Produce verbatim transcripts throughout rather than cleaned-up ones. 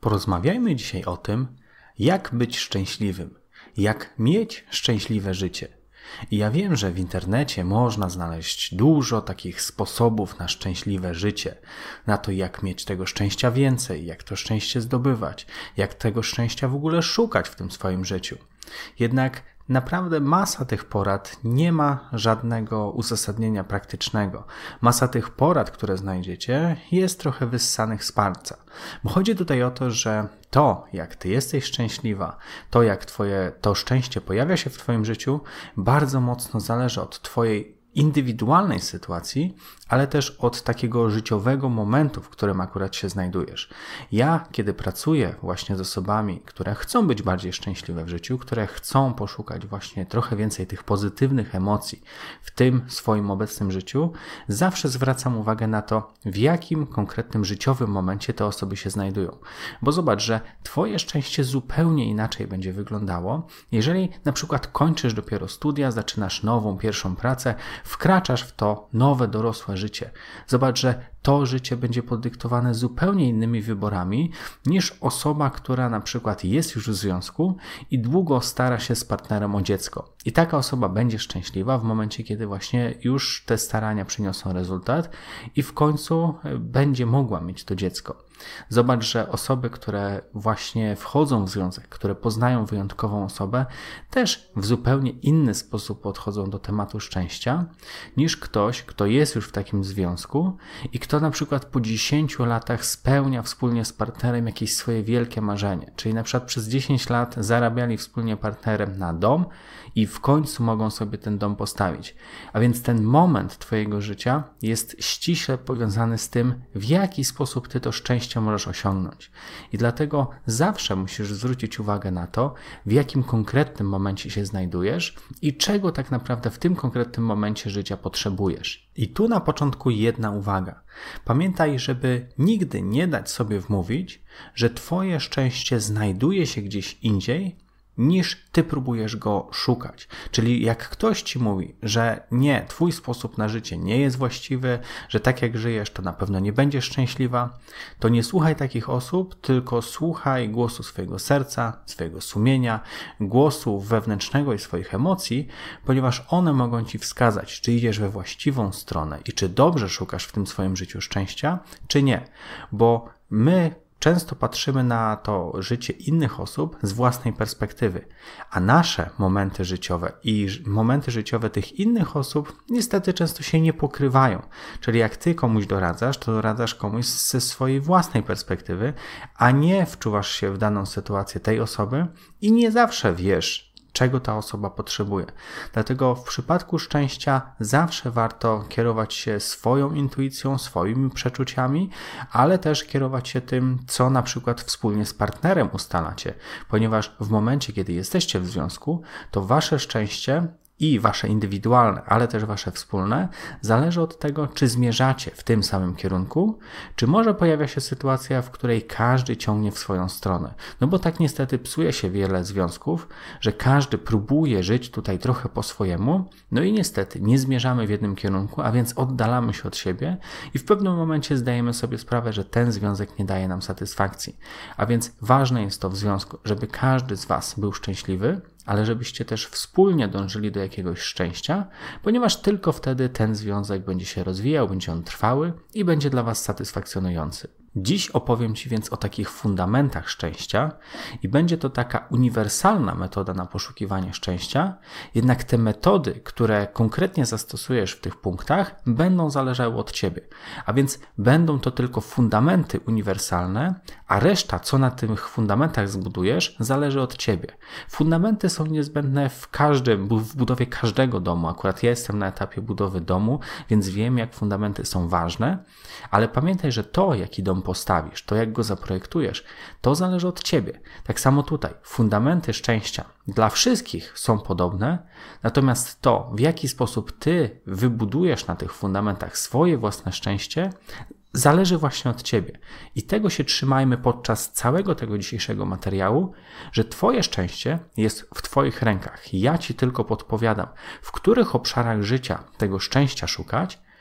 Porozmawiajmy dzisiaj o tym, jak być szczęśliwym, jak mieć szczęśliwe życie. I ja wiem, że w internecie można znaleźć dużo takich sposobów na szczęśliwe życie, na to, jak mieć tego szczęścia więcej, jak to szczęście zdobywać, jak tego szczęścia w ogóle szukać w tym swoim życiu. Jednak naprawdę masa tych porad nie ma żadnego uzasadnienia praktycznego. Masa tych porad, które znajdziecie, jest trochę wyssanych z palca. Bo chodzi tutaj o to, że to, jak ty jesteś szczęśliwa, to jak twoje, to szczęście pojawia się w twoim życiu, bardzo mocno zależy od twojej indywidualnej sytuacji, ale też od takiego życiowego momentu, w którym akurat się znajdujesz. Ja, kiedy pracuję właśnie z osobami, które chcą być bardziej szczęśliwe w życiu, które chcą poszukać właśnie trochę więcej tych pozytywnych emocji w tym swoim obecnym życiu, zawsze zwracam uwagę na to, w jakim konkretnym życiowym momencie te osoby się znajdują. Bo zobacz, że twoje szczęście zupełnie inaczej będzie wyglądało, jeżeli na przykład kończysz dopiero studia, zaczynasz nową, pierwszą pracę, wkraczasz w to nowe, dorosłe życie. Zobacz, że to życie będzie podyktowane zupełnie innymi wyborami niż osoba, która na przykład jest już w związku i długo stara się z partnerem o dziecko. I taka osoba będzie szczęśliwa w momencie, kiedy właśnie już te starania przyniosą rezultat i w końcu będzie mogła mieć to dziecko. Zobacz, że osoby, które właśnie wchodzą w związek, które poznają wyjątkową osobę, też w zupełnie inny sposób podchodzą do tematu szczęścia niż ktoś, kto jest już w takim związku i kto na przykład po dziesięciu latach spełnia wspólnie z partnerem jakieś swoje wielkie marzenie. Czyli na przykład przez dziesięć lat zarabiali wspólnie partnerem na dom i w końcu mogą sobie ten dom postawić. A więc ten moment twojego życia jest ściśle powiązany z tym, w jaki sposób ty to szczęście możesz osiągnąć. I dlatego zawsze musisz zwrócić uwagę na to, w jakim konkretnym momencie się znajdujesz i czego tak naprawdę w tym konkretnym momencie życia potrzebujesz. I tu na początku jedna uwaga. Pamiętaj, żeby nigdy nie dać sobie wmówić, że twoje szczęście znajduje się gdzieś indziej, niż ty próbujesz go szukać. Czyli jak ktoś ci mówi, że nie, twój sposób na życie nie jest właściwy, że tak jak żyjesz, to na pewno nie będziesz szczęśliwa, to nie słuchaj takich osób, tylko słuchaj głosu swojego serca, swojego sumienia, głosu wewnętrznego i swoich emocji, ponieważ one mogą ci wskazać, czy idziesz we właściwą stronę i czy dobrze szukasz w tym swoim życiu szczęścia, czy nie. Bo my często patrzymy na to życie innych osób z własnej perspektywy, a nasze momenty życiowe i momenty życiowe tych innych osób niestety często się nie pokrywają. Czyli jak ty komuś doradzasz, to doradzasz komuś ze swojej własnej perspektywy, a nie wczuwasz się w daną sytuację tej osoby i nie zawsze wiesz, czego ta osoba potrzebuje. Dlatego w przypadku szczęścia zawsze warto kierować się swoją intuicją, swoimi przeczuciami, ale też kierować się tym, co na przykład wspólnie z partnerem ustalacie, ponieważ w momencie, kiedy jesteście w związku, to wasze szczęście i wasze indywidualne, ale też wasze wspólne, zależy od tego, czy zmierzacie w tym samym kierunku, czy może pojawia się sytuacja, w której każdy ciągnie w swoją stronę. No bo tak niestety psuje się wiele związków, że każdy próbuje żyć tutaj trochę po swojemu, no i niestety nie zmierzamy w jednym kierunku, a więc oddalamy się od siebie i w pewnym momencie zdajemy sobie sprawę, że ten związek nie daje nam satysfakcji. A więc ważne jest to w związku, żeby każdy z was był szczęśliwy, ale żebyście też wspólnie dążyli do jakiegoś szczęścia, ponieważ tylko wtedy ten związek będzie się rozwijał, będzie on trwały i będzie dla was satysfakcjonujący. Dziś opowiem ci więc o takich fundamentach szczęścia i będzie to taka uniwersalna metoda na poszukiwanie szczęścia, jednak te metody, które konkretnie zastosujesz w tych punktach, będą zależały od ciebie. A więc będą to tylko fundamenty uniwersalne, a reszta, co na tych fundamentach zbudujesz, zależy od ciebie. Fundamenty są niezbędne w każdym, w budowie każdego domu. Akurat ja jestem na etapie budowy domu, więc wiem, jak fundamenty są ważne, ale pamiętaj, że to, jaki dom postawisz, to jak go zaprojektujesz, to zależy od ciebie. Tak samo tutaj. Fundamenty szczęścia dla wszystkich są podobne, natomiast to, w jaki sposób ty wybudujesz na tych fundamentach swoje własne szczęście, zależy właśnie od ciebie. I tego się trzymajmy podczas całego tego dzisiejszego materiału, że twoje szczęście jest w twoich rękach. Ja ci tylko podpowiadam, w których obszarach życia tego szczęścia szukać,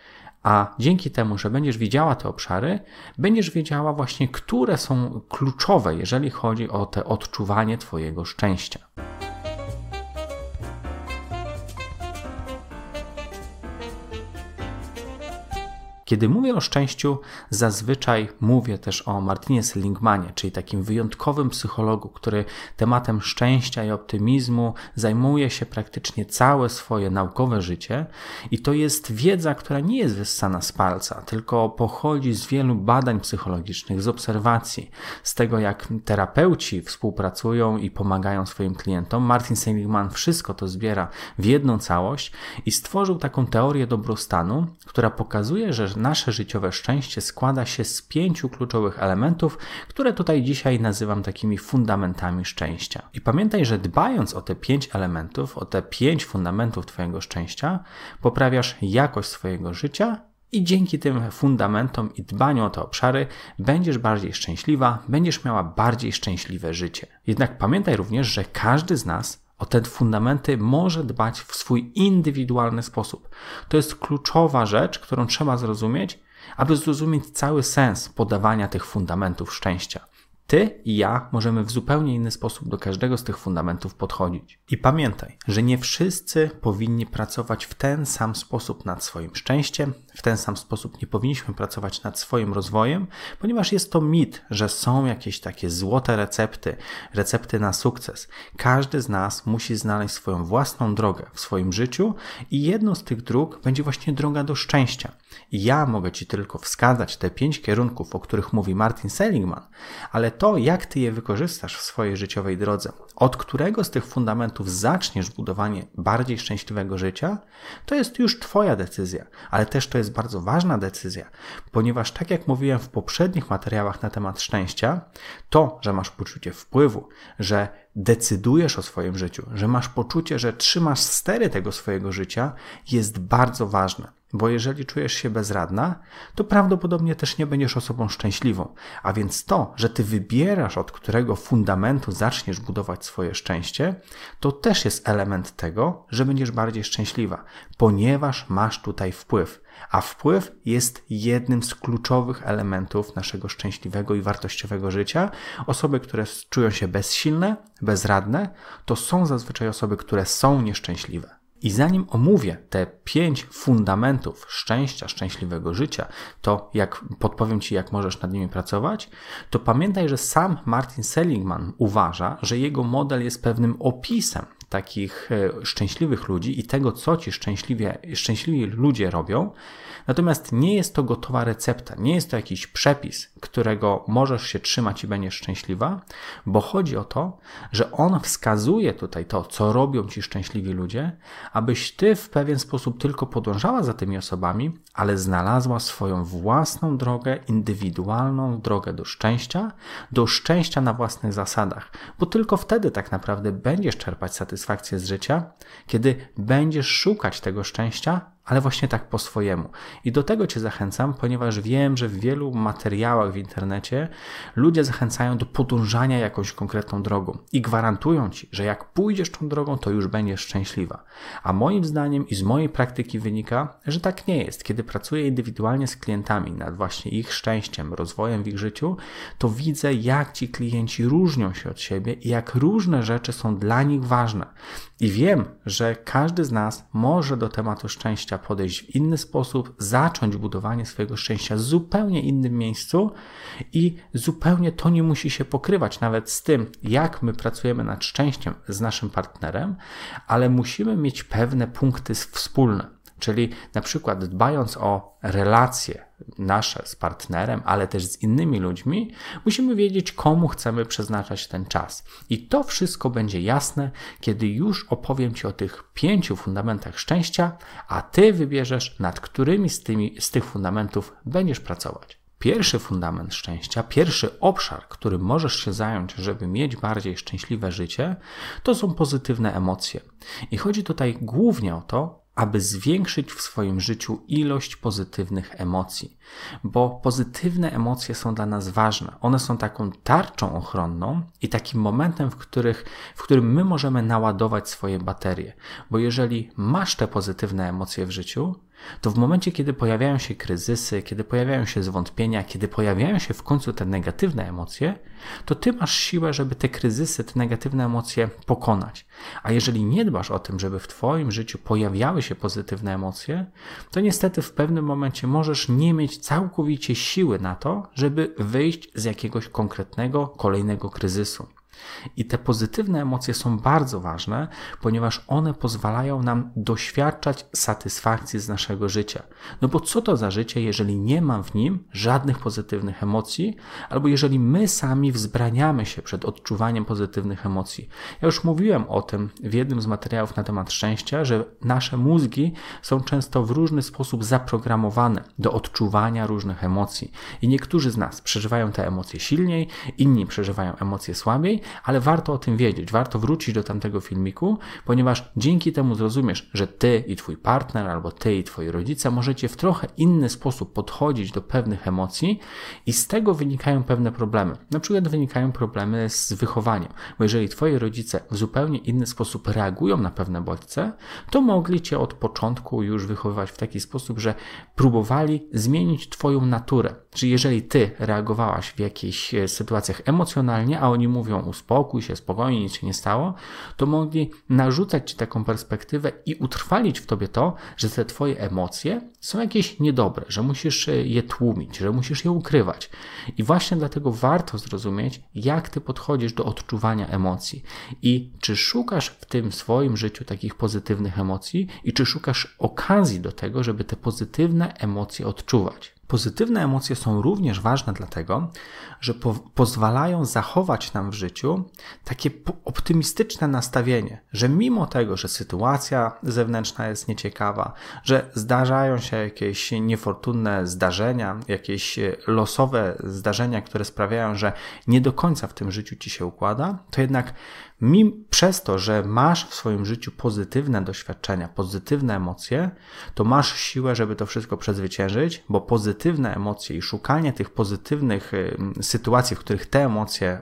A dzięki temu, że będziesz widziała te obszary, będziesz wiedziała właśnie, które są kluczowe, jeżeli chodzi o te odczuwanie Twojego szczęścia. Kiedy mówię o szczęściu, zazwyczaj mówię też o Martinie Seligmanie, czyli takim wyjątkowym psychologu, który tematem szczęścia i optymizmu zajmuje się praktycznie całe swoje naukowe życie i to jest wiedza, która nie jest wyssana z palca, tylko pochodzi z wielu badań psychologicznych, z obserwacji, z tego jak terapeuci współpracują i pomagają swoim klientom. Martin Seligman wszystko to zbiera w jedną całość i stworzył taką teorię dobrostanu, która pokazuje, że nasze życiowe szczęście składa się z pięciu kluczowych elementów, które tutaj dzisiaj nazywam takimi fundamentami szczęścia. I pamiętaj, że dbając o te pięć elementów, o te pięć fundamentów Twojego szczęścia, poprawiasz jakość swojego życia i dzięki tym fundamentom i dbaniu o te obszary będziesz bardziej szczęśliwa, będziesz miała bardziej szczęśliwe życie. Jednak pamiętaj również, że każdy z nas o te fundamenty może dbać w swój indywidualny sposób. To jest kluczowa rzecz, którą trzeba zrozumieć, aby zrozumieć cały sens podawania tych fundamentów szczęścia. Ty i ja możemy w zupełnie inny sposób do każdego z tych fundamentów podchodzić. I pamiętaj, że nie wszyscy powinni pracować w ten sam sposób nad swoim szczęściem, w ten sam sposób nie powinniśmy pracować nad swoim rozwojem, ponieważ jest to mit, że są jakieś takie złote recepty, recepty na sukces. Każdy z nas musi znaleźć swoją własną drogę w swoim życiu i jedną z tych dróg będzie właśnie droga do szczęścia. I ja mogę Ci tylko wskazać te pięć kierunków, o których mówi Martin Seligman, ale to, jak Ty je wykorzystasz w swojej życiowej drodze, od którego z tych fundamentów zaczniesz budowanie bardziej szczęśliwego życia, to jest już Twoja decyzja, ale też to jest bardzo ważna decyzja, ponieważ tak jak mówiłem w poprzednich materiałach na temat szczęścia, to, że masz poczucie wpływu, że decydujesz o swoim życiu, że masz poczucie, że trzymasz stery tego swojego życia, jest bardzo ważne. Bo jeżeli czujesz się bezradna, to prawdopodobnie też nie będziesz osobą szczęśliwą. A więc to, że ty wybierasz, od którego fundamentu zaczniesz budować swoje szczęście, to też jest element tego, że będziesz bardziej szczęśliwa, ponieważ masz tutaj wpływ. A wpływ jest jednym z kluczowych elementów naszego szczęśliwego i wartościowego życia. Osoby, które czują się bezsilne, bezradne, to są zazwyczaj osoby, które są nieszczęśliwe. I zanim omówię te pięć fundamentów szczęścia, szczęśliwego życia, to jak podpowiem Ci, jak możesz nad nimi pracować, to pamiętaj, że sam Martin Seligman uważa, że jego model jest pewnym opisem takich szczęśliwych ludzi i tego, co ci szczęśliwie, szczęśliwi ludzie robią. Natomiast nie jest to gotowa recepta, nie jest to jakiś przepis, którego możesz się trzymać i będziesz szczęśliwa, bo chodzi o to, że on wskazuje tutaj to, co robią ci szczęśliwi ludzie, abyś ty w pewien sposób tylko podążała za tymi osobami, ale znalazła swoją własną drogę, indywidualną drogę do szczęścia, do szczęścia na własnych zasadach, bo tylko wtedy tak naprawdę będziesz czerpać satysfakcję z życia, kiedy będziesz szukać tego szczęścia, ale właśnie tak po swojemu. I do tego Cię zachęcam, ponieważ wiem, że w wielu materiałach w internecie ludzie zachęcają do podążania jakąś konkretną drogą i gwarantują Ci, że jak pójdziesz tą drogą, to już będziesz szczęśliwa. A moim zdaniem i z mojej praktyki wynika, że tak nie jest. Kiedy pracuję indywidualnie z klientami nad właśnie ich szczęściem, rozwojem w ich życiu, to widzę, jak ci klienci różnią się od siebie i jak różne rzeczy są dla nich ważne. I wiem, że każdy z nas może do tematu szczęścia podejść w inny sposób, zacząć budowanie swojego szczęścia w zupełnie innym miejscu i zupełnie to nie musi się pokrywać nawet z tym, jak my pracujemy nad szczęściem z naszym partnerem, ale musimy mieć pewne punkty wspólne. Czyli na przykład dbając o relacje nasze z partnerem, ale też z innymi ludźmi, musimy wiedzieć, komu chcemy przeznaczać ten czas. I to wszystko będzie jasne, kiedy już opowiem Ci o tych pięciu fundamentach szczęścia, a Ty wybierzesz, nad którymi z, tymi, z tych fundamentów będziesz pracować. Pierwszy fundament szczęścia, pierwszy obszar, którym możesz się zająć, żeby mieć bardziej szczęśliwe życie, to są pozytywne emocje. I chodzi tutaj głównie o to, aby zwiększyć w swoim życiu ilość pozytywnych emocji, bo pozytywne emocje są dla nas ważne. One są taką tarczą ochronną i takim momentem, w, których, w którym my możemy naładować swoje baterie, bo jeżeli masz te pozytywne emocje w życiu, to w momencie, kiedy pojawiają się kryzysy, kiedy pojawiają się zwątpienia, kiedy pojawiają się w końcu te negatywne emocje, to ty masz siłę, żeby te kryzysy, te negatywne emocje pokonać. A jeżeli nie dbasz o tym, żeby w twoim życiu pojawiały się pozytywne emocje, to niestety w pewnym momencie możesz nie mieć całkowicie siły na to, żeby wyjść z jakiegoś konkretnego, kolejnego kryzysu. I te pozytywne emocje są bardzo ważne, ponieważ one pozwalają nam doświadczać satysfakcji z naszego życia. No bo co to za życie, jeżeli nie ma w nim żadnych pozytywnych emocji, albo jeżeli my sami wzbraniamy się przed odczuwaniem pozytywnych emocji. Ja już mówiłem o tym w jednym z materiałów na temat szczęścia, że nasze mózgi są często w różny sposób zaprogramowane do odczuwania różnych emocji. I niektórzy z nas przeżywają te emocje silniej, inni przeżywają emocje słabiej, ale warto o tym wiedzieć, warto wrócić do tamtego filmiku, ponieważ dzięki temu zrozumiesz, że ty i twój partner, albo ty i twoi rodzice możecie w trochę inny sposób podchodzić do pewnych emocji i z tego wynikają pewne problemy. Na przykład wynikają problemy z wychowaniem, bo jeżeli twoi rodzice w zupełnie inny sposób reagują na pewne bodźce, to mogli cię od początku już wychowywać w taki sposób, że próbowali zmienić twoją naturę. Czyli jeżeli ty reagowałaś w jakichś sytuacjach emocjonalnie, a oni mówią uspokój się, spokojnie, nic się nie stało, to mogli narzucać ci taką perspektywę i utrwalić w tobie to, że te twoje emocje są jakieś niedobre, że musisz je tłumić, że musisz je ukrywać. I właśnie dlatego warto zrozumieć, jak ty podchodzisz do odczuwania emocji i czy szukasz w tym swoim życiu takich pozytywnych emocji i czy szukasz okazji do tego, żeby te pozytywne emocje odczuwać. Pozytywne emocje są również ważne dlatego, że po- pozwalają zachować nam w życiu takie optymistyczne nastawienie, że mimo tego, że sytuacja zewnętrzna jest nieciekawa, że zdarzają się jakieś niefortunne zdarzenia, jakieś losowe zdarzenia, które sprawiają, że nie do końca w tym życiu ci się układa, to jednak mim, przez to, że masz w swoim życiu pozytywne doświadczenia, pozytywne emocje, to masz siłę, żeby to wszystko przezwyciężyć, bo pozytywne emocje i szukanie tych pozytywnych sytuacji, w których te emocje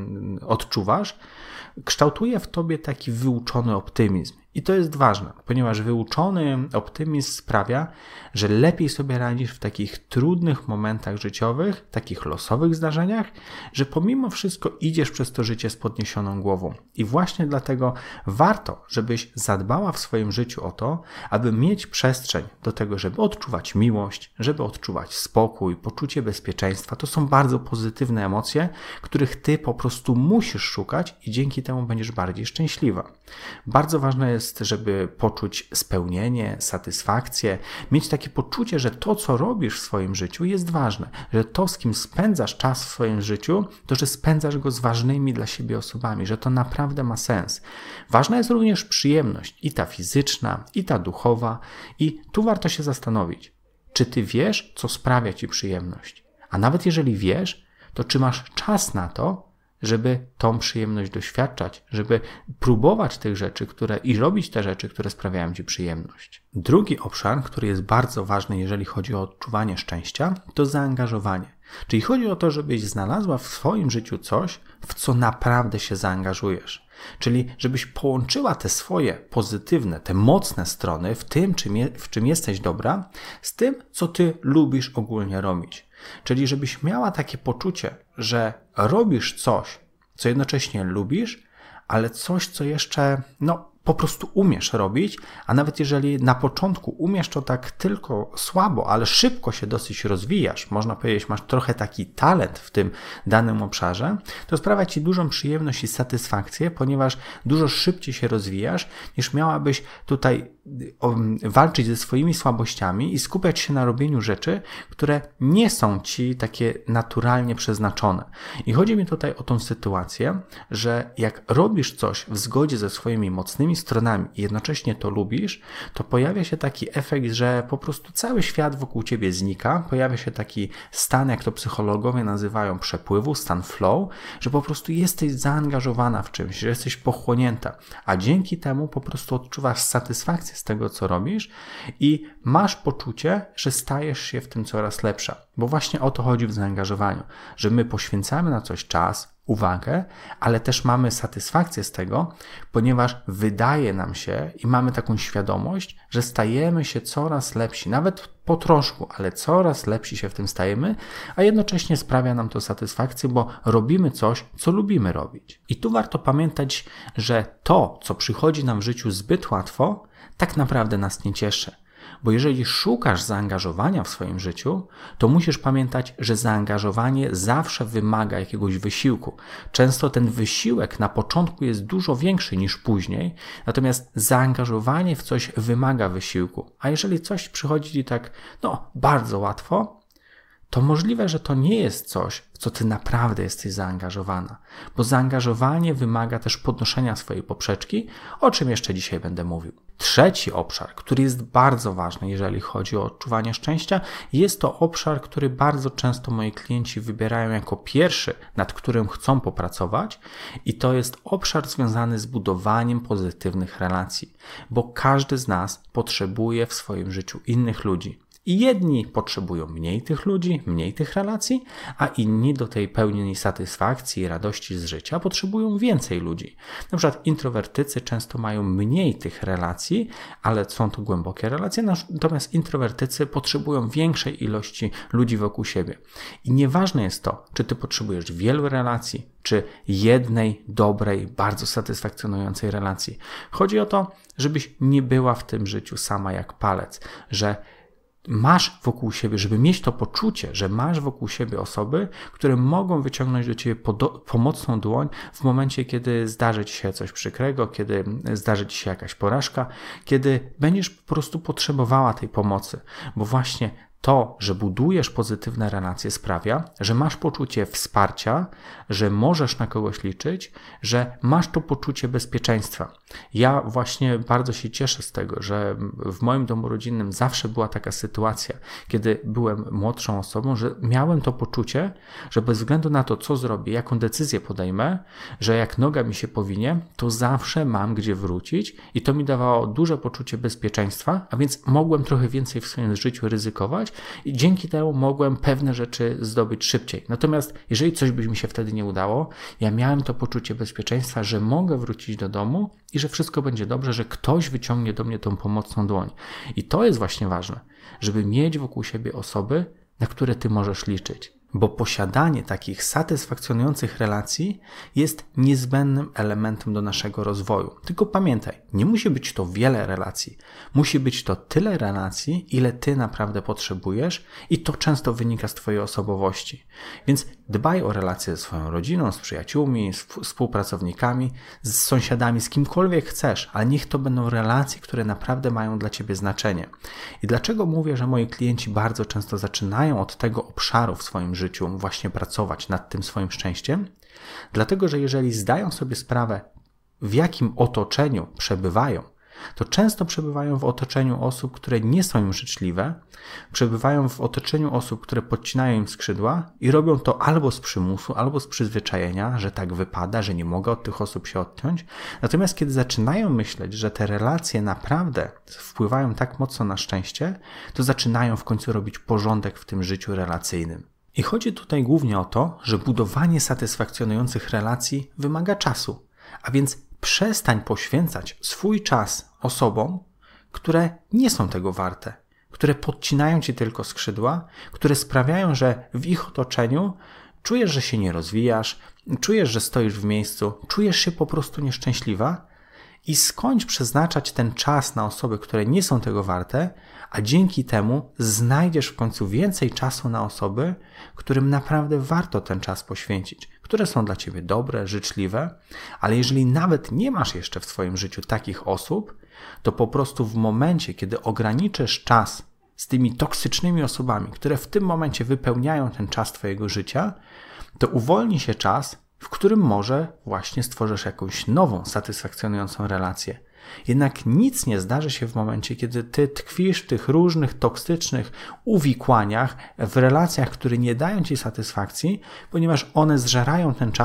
odczuwasz, kształtuje w tobie taki wyuczony optymizm. I to jest ważne, ponieważ wyuczony optymizm sprawia, że lepiej sobie radzisz w takich trudnych momentach życiowych, takich losowych zdarzeniach, że pomimo wszystko idziesz przez to życie z podniesioną głową. I właśnie dlatego warto, żebyś zadbała w swoim życiu o to, aby mieć przestrzeń do tego, żeby odczuwać miłość, żeby odczuwać spokój, poczucie bezpieczeństwa. To są bardzo pozytywne emocje, których ty po prostu musisz szukać i dzięki temu będziesz bardziej szczęśliwa. Bardzo ważne jest, żeby poczuć spełnienie, satysfakcję, mieć takie poczucie, że to, co robisz w swoim życiu, jest ważne, że to, z kim spędzasz czas w swoim życiu, to, że spędzasz go z ważnymi dla siebie osobami, że to naprawdę ma sens. Ważna jest również przyjemność, i ta fizyczna, i ta duchowa, i tu warto się zastanowić, czy ty wiesz, co sprawia ci przyjemność, a nawet jeżeli wiesz, to czy masz czas na to, żeby tą przyjemność doświadczać, żeby próbować tych rzeczy, które i robić te rzeczy, które sprawiają ci przyjemność. Drugi obszar, który jest bardzo ważny, jeżeli chodzi o odczuwanie szczęścia, to zaangażowanie. Czyli chodzi o to, żebyś znalazła w swoim życiu coś, w co naprawdę się zaangażujesz. Czyli żebyś połączyła te swoje pozytywne, te mocne strony w tym, czym je, w czym jesteś dobra, z tym, co ty lubisz ogólnie robić. Czyli żebyś miała takie poczucie, że robisz coś, co jednocześnie lubisz, ale coś, co jeszcze, no, po prostu umiesz robić, a nawet jeżeli na początku umiesz to tak tylko słabo, ale szybko się dosyć rozwijasz, można powiedzieć, masz trochę taki talent w tym danym obszarze, to sprawia ci dużą przyjemność i satysfakcję, ponieważ dużo szybciej się rozwijasz, niż miałabyś tutaj walczyć ze swoimi słabościami i skupiać się na robieniu rzeczy, które nie są ci takie naturalnie przeznaczone. I chodzi mi tutaj o tą sytuację, że jak robisz coś w zgodzie ze swoimi mocnymi stronami i jednocześnie to lubisz, to pojawia się taki efekt, że po prostu cały świat wokół ciebie znika, pojawia się taki stan, jak to psychologowie nazywają przepływu, stan flow, że po prostu jesteś zaangażowana w czymś, że jesteś pochłonięta, a dzięki temu po prostu odczuwasz satysfakcję z tego, co robisz i masz poczucie, że stajesz się w tym coraz lepsza. Bo właśnie o to chodzi w zaangażowaniu, że my poświęcamy na coś czas, uwagę, ale też mamy satysfakcję z tego, ponieważ wydaje nam się i mamy taką świadomość, że stajemy się coraz lepsi, nawet po troszku, ale coraz lepsi się w tym stajemy, a jednocześnie sprawia nam to satysfakcję, bo robimy coś, co lubimy robić. I tu warto pamiętać, że to, co przychodzi nam w życiu zbyt łatwo, tak naprawdę nas nie cieszy. Bo jeżeli szukasz zaangażowania w swoim życiu, to musisz pamiętać, że zaangażowanie zawsze wymaga jakiegoś wysiłku. Często ten wysiłek na początku jest dużo większy niż później, natomiast zaangażowanie w coś wymaga wysiłku. A jeżeli coś przychodzi ci tak, no, bardzo łatwo, to możliwe, że to nie jest coś, w co ty naprawdę jesteś zaangażowana. Bo zaangażowanie wymaga też podnoszenia swojej poprzeczki, o czym jeszcze dzisiaj będę mówił. Trzeci obszar, który jest bardzo ważny, jeżeli chodzi o odczuwanie szczęścia, jest to obszar, który bardzo często moi klienci wybierają jako pierwszy, nad którym chcą popracować, i to jest obszar związany z budowaniem pozytywnych relacji, bo każdy z nas potrzebuje w swoim życiu innych ludzi. I jedni potrzebują mniej tych ludzi, mniej tych relacji, a inni do tej pełnej satysfakcji i radości z życia potrzebują więcej ludzi. Na przykład introwertycy często mają mniej tych relacji, ale są to głębokie relacje, natomiast introwertycy potrzebują większej ilości ludzi wokół siebie. I nieważne jest to, czy ty potrzebujesz wielu relacji, czy jednej, dobrej, bardzo satysfakcjonującej relacji. Chodzi o to, żebyś nie była w tym życiu sama jak palec, że masz wokół siebie, żeby mieć to poczucie, że masz wokół siebie osoby, które mogą wyciągnąć do ciebie pomocną dłoń w momencie, kiedy zdarzy ci się coś przykrego, kiedy zdarzy ci się jakaś porażka, kiedy będziesz po prostu potrzebowała tej pomocy, bo właśnie to, że budujesz pozytywne relacje, sprawia, że masz poczucie wsparcia, że możesz na kogoś liczyć, że masz to poczucie bezpieczeństwa. Ja właśnie bardzo się cieszę z tego, że w moim domu rodzinnym zawsze była taka sytuacja, kiedy byłem młodszą osobą, że miałem to poczucie, że bez względu na to, co zrobię, jaką decyzję podejmę, że jak noga mi się powinie, to zawsze mam gdzie wrócić i to mi dawało duże poczucie bezpieczeństwa, a więc mogłem trochę więcej w swoim życiu ryzykować i dzięki temu mogłem pewne rzeczy zdobyć szybciej. Natomiast jeżeli coś by mi się wtedy nie udało, ja miałem to poczucie bezpieczeństwa, że mogę wrócić do domu i że wszystko będzie dobrze, że ktoś wyciągnie do mnie tą pomocną dłoń. I to jest właśnie ważne, żeby mieć wokół siebie osoby, na które ty możesz liczyć. Bo posiadanie takich satysfakcjonujących relacji jest niezbędnym elementem do naszego rozwoju. Tylko pamiętaj, nie musi być to wiele relacji. Musi być to tyle relacji, ile ty naprawdę potrzebujesz i to często wynika z twojej osobowości. Więc dbaj o relacje ze swoją rodziną, z przyjaciółmi, z współpracownikami, z sąsiadami, z kimkolwiek chcesz, ale niech to będą relacje, które naprawdę mają dla ciebie znaczenie. I dlaczego mówię, że moi klienci bardzo często zaczynają od tego obszaru w swoim życiu, życiu właśnie pracować nad tym swoim szczęściem? Dlatego, że jeżeli zdają sobie sprawę, w jakim otoczeniu przebywają, to często przebywają w otoczeniu osób, które nie są im życzliwe, przebywają w otoczeniu osób, które podcinają im skrzydła i robią to albo z przymusu, albo z przyzwyczajenia, że tak wypada, że nie mogę od tych osób się odciąć. Natomiast kiedy zaczynają myśleć, że te relacje naprawdę wpływają tak mocno na szczęście, to zaczynają w końcu robić porządek w tym życiu relacyjnym. I chodzi tutaj głównie o to, że budowanie satysfakcjonujących relacji wymaga czasu, a więc przestań poświęcać swój czas osobom, które nie są tego warte, które podcinają ci tylko skrzydła, które sprawiają, że w ich otoczeniu czujesz, że się nie rozwijasz, czujesz, że stoisz w miejscu, czujesz się po prostu nieszczęśliwa i skończ przeznaczać ten czas na osoby, które nie są tego warte, a dzięki temu znajdziesz w końcu więcej czasu na osoby, którym naprawdę warto ten czas poświęcić, które są dla ciebie dobre, życzliwe, ale jeżeli nawet nie masz jeszcze w swoim życiu takich osób, to po prostu w momencie, kiedy ograniczysz czas z tymi toksycznymi osobami, które w tym momencie wypełniają ten czas twojego życia, to uwolni się czas, w którym może właśnie stworzysz jakąś nową, satysfakcjonującą relację. Jednak nic nie zdarzy się w momencie, kiedy ty tkwisz w tych różnych toksycznych uwikłaniach, w relacjach, które nie dają ci satysfakcji, ponieważ one zżerają ten czas,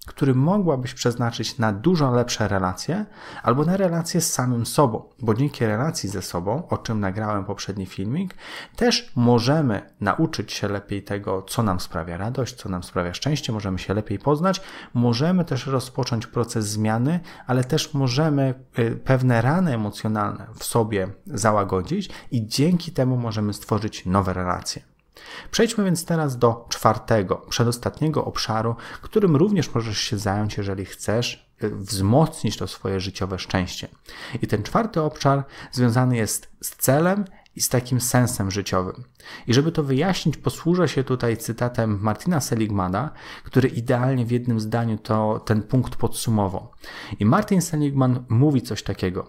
który mogłabyś przeznaczyć na dużo lepsze relacje albo na relacje z samym sobą, bo dzięki relacji ze sobą, o czym nagrałem poprzedni filmik, też możemy nauczyć się lepiej tego, co nam sprawia radość, co nam sprawia szczęście, możemy się lepiej poznać, możemy też rozpocząć proces zmiany, ale też możemy pewne rany emocjonalne w sobie załagodzić i dzięki temu możemy stworzyć nowe relacje. Przejdźmy więc teraz do czwartego, przedostatniego obszaru, którym również możesz się zająć, jeżeli chcesz wzmocnić to swoje życiowe szczęście. I ten czwarty obszar związany jest z celem i z takim sensem życiowym. I żeby to wyjaśnić, posłużę się tutaj cytatem Martina Seligmana, który idealnie w jednym zdaniu to, ten punkt podsumował. I Martin Seligman mówi coś takiego.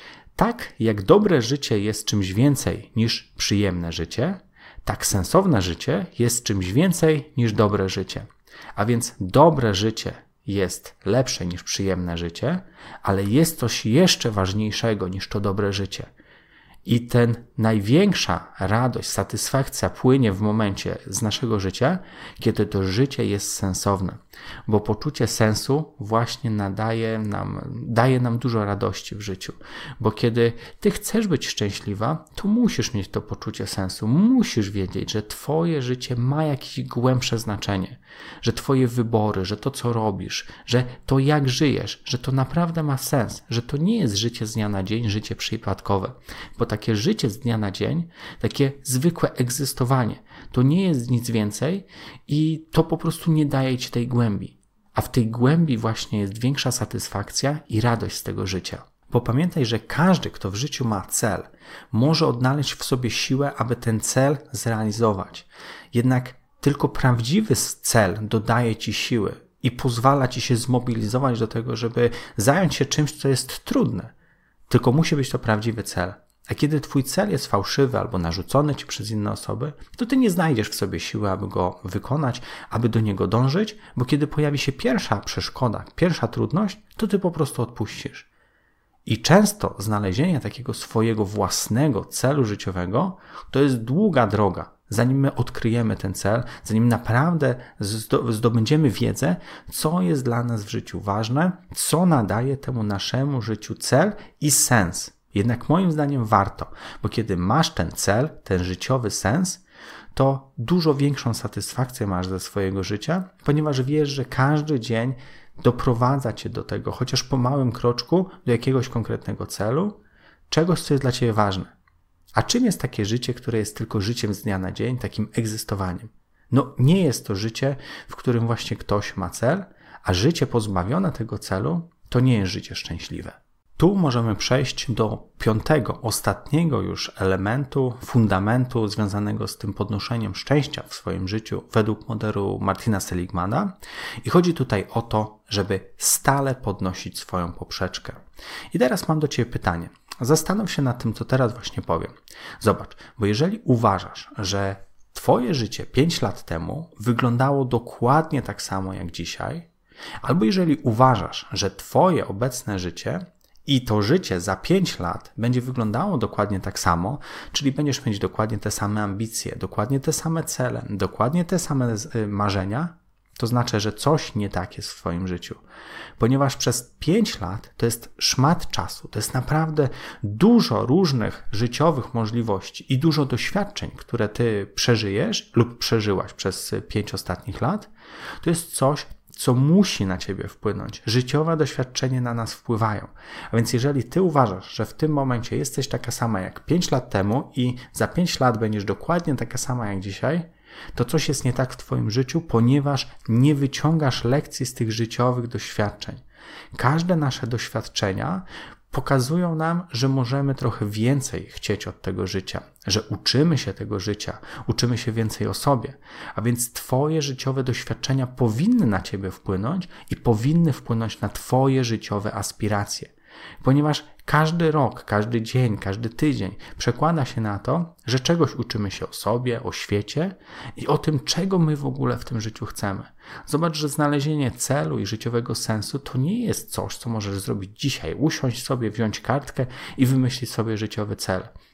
Tak jak dobre życie jest czymś więcej niż przyjemne życie, tak sensowne życie jest czymś więcej niż dobre życie. A więc dobre życie jest lepsze niż przyjemne życie, ale jest coś jeszcze ważniejszego niż to dobre życie. I ten największa radość, satysfakcja płynie w momencie z naszego życia, kiedy to życie jest sensowne. Bo poczucie sensu właśnie nadaje nam, daje nam dużo radości w życiu. Bo kiedy ty chcesz być szczęśliwa, to musisz mieć to poczucie sensu. Musisz wiedzieć, że twoje życie ma jakieś głębsze znaczenie. Że twoje wybory, że to co robisz, że to jak żyjesz, że to naprawdę ma sens. Że to nie jest życie z dnia na dzień, życie przypadkowe. Bo takie życie z dnia na dzień, takie zwykłe egzystowanie, to nie jest nic więcej i to po prostu nie daje ci tej głębi. A w tej głębi właśnie jest większa satysfakcja i radość z tego życia. Bo pamiętaj, że każdy, kto w życiu ma cel, może odnaleźć w sobie siłę, aby ten cel zrealizować. Jednak tylko prawdziwy cel dodaje ci siły i pozwala ci się zmobilizować do tego, żeby zająć się czymś, co jest trudne. Tylko musi być to prawdziwy cel. A kiedy twój cel jest fałszywy albo narzucony ci przez inne osoby, to ty nie znajdziesz w sobie siły, aby go wykonać, aby do niego dążyć, bo kiedy pojawi się pierwsza przeszkoda, pierwsza trudność, to ty po prostu odpuścisz. I często znalezienie takiego swojego własnego celu życiowego to jest długa droga, zanim my odkryjemy ten cel, zanim naprawdę zdobędziemy wiedzę, co jest dla nas w życiu ważne, co nadaje temu naszemu życiu cel i sens. Jednak moim zdaniem warto, bo kiedy masz ten cel, ten życiowy sens, to dużo większą satysfakcję masz ze swojego życia, ponieważ wiesz, że każdy dzień doprowadza cię do tego, chociaż po małym kroczku, do jakiegoś konkretnego celu, czegoś, co jest dla ciebie ważne. A czym jest takie życie, które jest tylko życiem z dnia na dzień, takim egzystowaniem? No nie jest to życie, w którym właśnie ktoś ma cel, a życie pozbawione tego celu to nie jest życie szczęśliwe. Tu możemy przejść do piątego, ostatniego już elementu, fundamentu związanego z tym podnoszeniem szczęścia w swoim życiu według modelu Martina Seligmana. I chodzi tutaj o to, żeby stale podnosić swoją poprzeczkę. I teraz mam do ciebie pytanie. Zastanów się nad tym, co teraz właśnie powiem. Zobacz, bo jeżeli uważasz, że twoje życie pięć lat temu wyglądało dokładnie tak samo jak dzisiaj, albo jeżeli uważasz, że twoje obecne życie i to życie za pięć lat będzie wyglądało dokładnie tak samo, czyli będziesz mieć dokładnie te same ambicje, dokładnie te same cele, dokładnie te same marzenia, to znaczy, że coś nie tak jest w twoim życiu. Ponieważ przez pięć lat to jest szmat czasu, to jest naprawdę dużo różnych życiowych możliwości i dużo doświadczeń, które ty przeżyjesz lub przeżyłaś przez pięć ostatnich lat, to jest coś, co musi na ciebie wpłynąć. Życiowe doświadczenia na nas wpływają. A więc jeżeli ty uważasz, że w tym momencie jesteś taka sama jak pięć lat temu i za pięć lat będziesz dokładnie taka sama jak dzisiaj, to coś jest nie tak w twoim życiu, ponieważ nie wyciągasz lekcji z tych życiowych doświadczeń. Każde nasze doświadczenia pokazują nam, że możemy trochę więcej chcieć od tego życia, że uczymy się tego życia, uczymy się więcej o sobie, a więc twoje życiowe doświadczenia powinny na ciebie wpłynąć i powinny wpłynąć na twoje życiowe aspiracje. Ponieważ każdy rok, każdy dzień, każdy tydzień przekłada się na to, że czegoś uczymy się o sobie, o świecie i o tym, czego my w ogóle w tym życiu chcemy. Zobacz, że znalezienie celu i życiowego sensu to nie jest coś, co możesz zrobić dzisiaj. Usiąść sobie, wziąć kartkę i wymyślić sobie życiowy cel.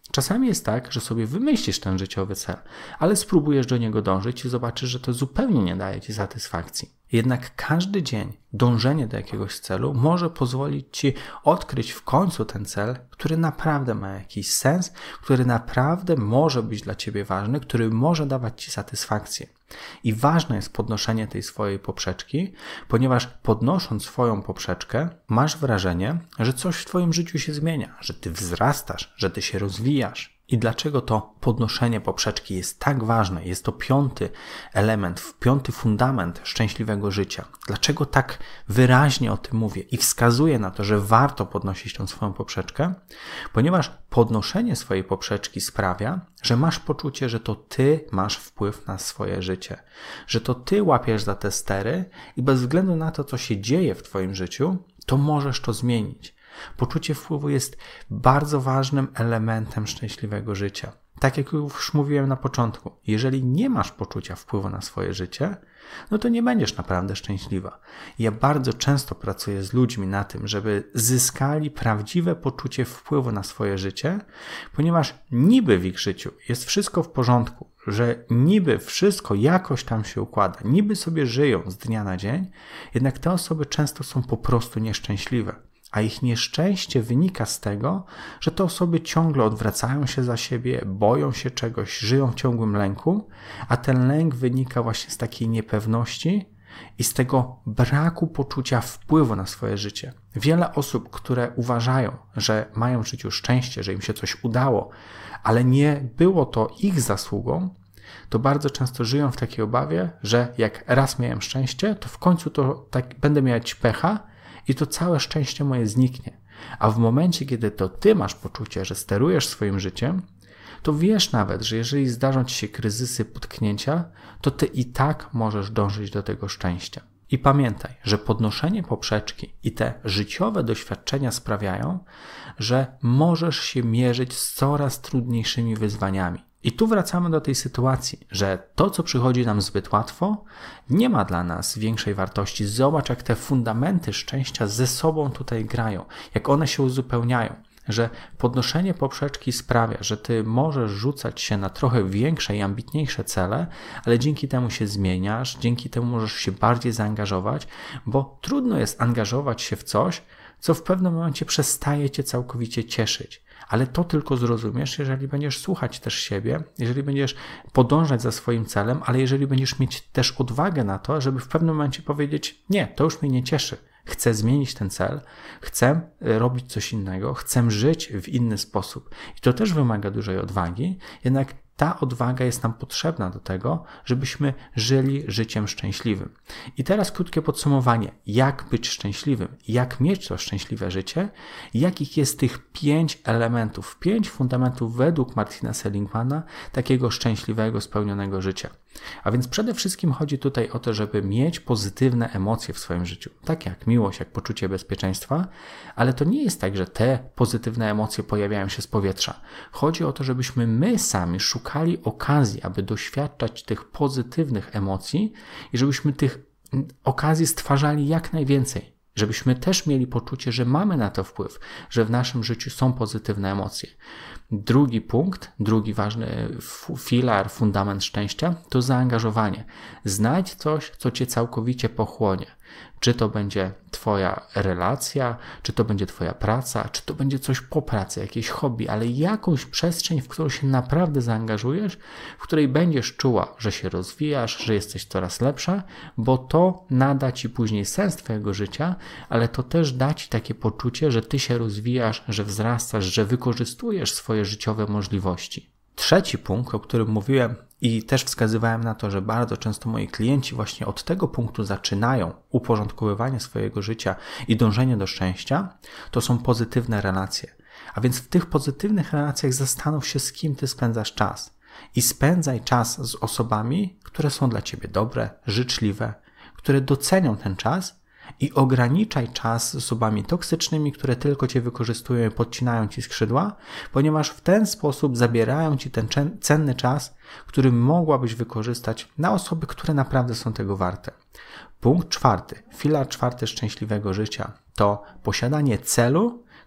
Czasami jest tak, że sobie wymyślisz ten życiowy cel, ale spróbujesz do niego dążyć i zobaczysz, że to zupełnie nie daje ci satysfakcji. Jednak każdy dzień dążenie do jakiegoś celu może pozwolić ci odkryć w końcu ten cel, który naprawdę ma jakiś sens, który naprawdę może być dla ciebie ważny, który może dawać ci satysfakcję. I ważne jest podnoszenie tej swojej poprzeczki, ponieważ podnosząc swoją poprzeczkę masz wrażenie, że coś w twoim życiu się zmienia, że ty wzrastasz, że ty się rozwijasz. I dlaczego to podnoszenie poprzeczki jest tak ważne? Jest to piąty element, piąty fundament szczęśliwego życia. Dlaczego tak wyraźnie o tym mówię i wskazuję na to, że warto podnosić tą swoją poprzeczkę? Ponieważ podnoszenie swojej poprzeczki sprawia, że masz poczucie, że to ty masz wpływ na swoje życie, że to ty łapiesz za te stery i bez względu na to, co się dzieje w twoim życiu, to możesz to zmienić. Poczucie wpływu jest bardzo ważnym elementem szczęśliwego życia. Tak jak już mówiłem na początku, jeżeli nie masz poczucia wpływu na swoje życie, no to nie będziesz naprawdę szczęśliwa. Ja bardzo często pracuję z ludźmi na tym, żeby zyskali prawdziwe poczucie wpływu na swoje życie, ponieważ niby w ich życiu jest wszystko w porządku, że niby wszystko jakoś tam się układa, niby sobie żyją z dnia na dzień, jednak te osoby często są po prostu nieszczęśliwe. A ich nieszczęście wynika z tego, że te osoby ciągle odwracają się za siebie, boją się czegoś, żyją w ciągłym lęku, a ten lęk wynika właśnie z takiej niepewności i z tego braku poczucia wpływu na swoje życie. Wiele osób, które uważają, że mają w życiu szczęście, że im się coś udało, ale nie było to ich zasługą, to bardzo często żyją w takiej obawie, że jak raz miałem szczęście, to w końcu to tak będę mieć pecha, i to całe szczęście moje zniknie. A w momencie, kiedy to ty masz poczucie, że sterujesz swoim życiem, to wiesz nawet, że jeżeli zdarzą ci się kryzysy, potknięcia, to ty i tak możesz dążyć do tego szczęścia. I pamiętaj, że podnoszenie poprzeczki i te życiowe doświadczenia sprawiają, że możesz się mierzyć z coraz trudniejszymi wyzwaniami. I tu wracamy do tej sytuacji, że to, co przychodzi nam zbyt łatwo, nie ma dla nas większej wartości. Zobacz, jak te fundamenty szczęścia ze sobą tutaj grają, jak one się uzupełniają, że podnoszenie poprzeczki sprawia, że ty możesz rzucać się na trochę większe i ambitniejsze cele, ale dzięki temu się zmieniasz, dzięki temu możesz się bardziej zaangażować, bo trudno jest angażować się w coś, co w pewnym momencie przestaje cię całkowicie cieszyć. Ale to tylko zrozumiesz, jeżeli będziesz słuchać też siebie, jeżeli będziesz podążać za swoim celem, ale jeżeli będziesz mieć też odwagę na to, żeby w pewnym momencie powiedzieć: nie, to już mnie nie cieszy. Chcę zmienić ten cel, chcę robić coś innego, chcę żyć w inny sposób. I to też wymaga dużej odwagi, jednak ta odwaga jest nam potrzebna do tego, żebyśmy żyli życiem szczęśliwym. I teraz krótkie podsumowanie. Jak być szczęśliwym? Jak mieć to szczęśliwe życie? Jakich jest tych pięć elementów, pięć fundamentów według Martina Seligmana takiego szczęśliwego, spełnionego życia? A więc przede wszystkim chodzi tutaj o to, żeby mieć pozytywne emocje w swoim życiu. Tak jak miłość, jak poczucie bezpieczeństwa, ale to nie jest tak, że te pozytywne emocje pojawiają się z powietrza. Chodzi o to, żebyśmy my sami szukali okazji, aby doświadczać tych pozytywnych emocji i żebyśmy tych okazji stwarzali jak najwięcej. Żebyśmy też mieli poczucie, że mamy na to wpływ, że w naszym życiu są pozytywne emocje. Drugi punkt, drugi ważny filar, fundament szczęścia to zaangażowanie. Znajdź coś, co cię całkowicie pochłonie. Czy to będzie twoja relacja, czy to będzie twoja praca, czy to będzie coś po pracy, jakieś hobby, ale jakąś przestrzeń, w którą się naprawdę zaangażujesz, w której będziesz czuła, że się rozwijasz, że jesteś coraz lepsza, bo to nada ci później sens twojego życia, ale to też da ci takie poczucie, że ty się rozwijasz, że wzrastasz, że wykorzystujesz swoje życiowe możliwości. Trzeci punkt, o którym mówiłem i też wskazywałem na to, że bardzo często moi klienci właśnie od tego punktu zaczynają uporządkowywanie swojego życia i dążenie do szczęścia, to są pozytywne relacje. A więc w tych pozytywnych relacjach zastanów się, z kim ty spędzasz czas. I spędzaj czas z osobami, które są dla ciebie dobre, życzliwe, które docenią ten czas i ograniczaj czas z osobami toksycznymi, które tylko cię wykorzystują i podcinają ci skrzydła, ponieważ w ten sposób zabierają ci ten cenny czas, który mogłabyś wykorzystać na osoby, które naprawdę są tego warte. Punkt czwarty, filar czwarty szczęśliwego życia to posiadanie celu,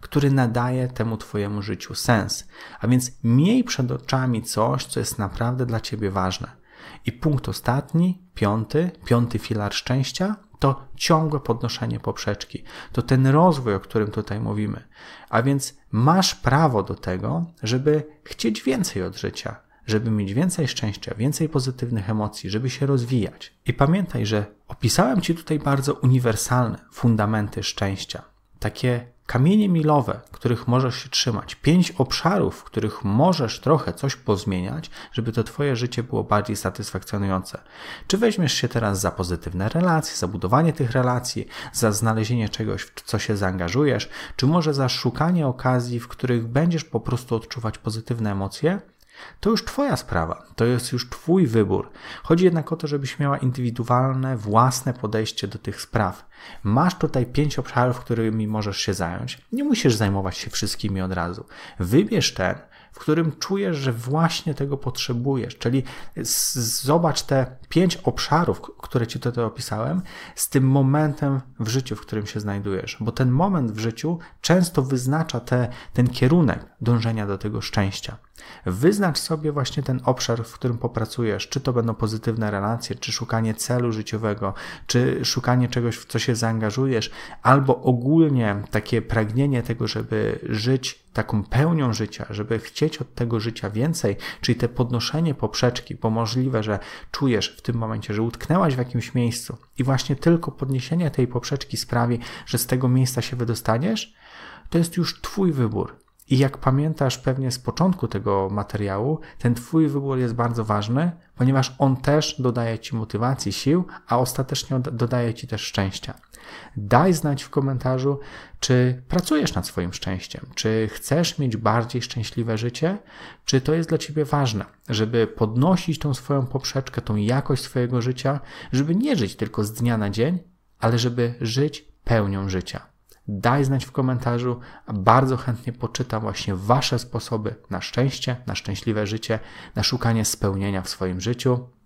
który nadaje temu twojemu życiu sens. A więc miej przed oczami coś, co jest naprawdę dla ciebie ważne. I punkt ostatni, piąty, piąty filar szczęścia, to ciągłe podnoszenie poprzeczki. To ten rozwój, o którym tutaj mówimy. A więc masz prawo do tego, żeby chcieć więcej od życia, żeby mieć więcej szczęścia, więcej pozytywnych emocji, żeby się rozwijać. I pamiętaj, że opisałem ci tutaj bardzo uniwersalne fundamenty szczęścia. Takie kamienie milowe, których możesz się trzymać. Pięć obszarów, w których możesz trochę coś pozmieniać, żeby to twoje życie było bardziej satysfakcjonujące. Czy weźmiesz się teraz za pozytywne relacje, za budowanie tych relacji, za znalezienie czegoś, w co się zaangażujesz, czy może za szukanie okazji, w których będziesz po prostu odczuwać pozytywne emocje? To już twoja sprawa, to jest już twój wybór. Chodzi jednak o to, żebyś miała indywidualne, własne podejście do tych spraw. Masz tutaj pięć obszarów, którymi możesz się zająć. Nie musisz zajmować się wszystkimi od razu. Wybierz ten, w którym czujesz, że właśnie tego potrzebujesz. Czyli zobacz te pięć obszarów, które ci tutaj opisałem, z tym momentem w życiu, w którym się znajdujesz. Bo ten moment w życiu często wyznacza te, ten kierunek dążenia do tego szczęścia. Wyznacz sobie właśnie ten obszar, w którym popracujesz. Czy to będą pozytywne relacje, czy szukanie celu życiowego, czy szukanie czegoś, w co się zaangażujesz, albo ogólnie takie pragnienie tego, żeby żyć taką pełnią życia, żeby chcieć od tego życia więcej, czyli te podnoszenie poprzeczki, bo możliwe, że czujesz w tym momencie, że utknęłaś w jakimś miejscu i właśnie tylko podniesienie tej poprzeczki sprawi, że z tego miejsca się wydostaniesz, to jest już twój wybór. I jak pamiętasz pewnie z początku tego materiału, ten twój wybór jest bardzo ważny, ponieważ on też dodaje ci motywacji, sił, a ostatecznie dodaje ci też szczęścia. Daj znać w komentarzu, czy pracujesz nad swoim szczęściem, czy chcesz mieć bardziej szczęśliwe życie, czy to jest dla ciebie ważne, żeby podnosić tą swoją poprzeczkę, tą jakość swojego życia, żeby nie żyć tylko z dnia na dzień, ale żeby żyć pełnią życia. Daj znać w komentarzu, a bardzo chętnie poczytam właśnie wasze sposoby na szczęście, na szczęśliwe życie, na szukanie spełnienia w swoim życiu.